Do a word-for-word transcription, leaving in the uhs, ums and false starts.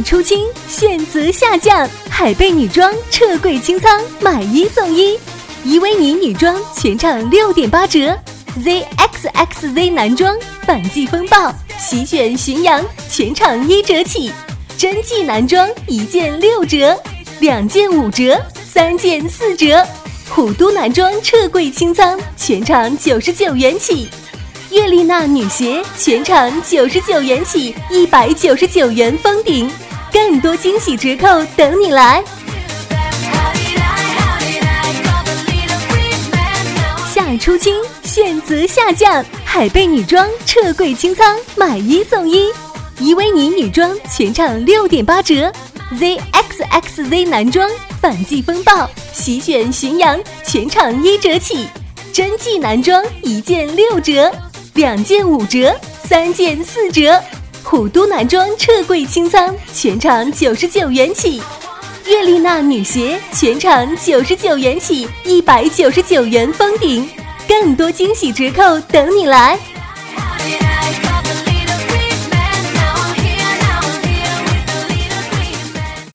出清，选择下降，海贝女装撤柜清仓，买一送一。依维尼女装全场六点八折 ，Z X X Z 男装反季风暴席卷浔阳，全场一折起。真迹男装一件六折，两件五折，三件四折。虎都男装撤柜清仓，全场九十九元起。悦丽娜女鞋全场九十九元起，一百九十九元封顶，更多惊喜折扣等你来。夏出清，选择下降，海贝女装撤柜清仓，买一送一。依维尼女装全场六点八折 ，Z X X Z 男装反季风暴席卷浔阳，全场一折起。真迹男装一件六折，两件五折，三件四折。虎都男装撤柜清仓，全场九十九元起。悦丽娜女鞋全场九十九元起，一百九十九元封顶，更多惊喜折扣等你来。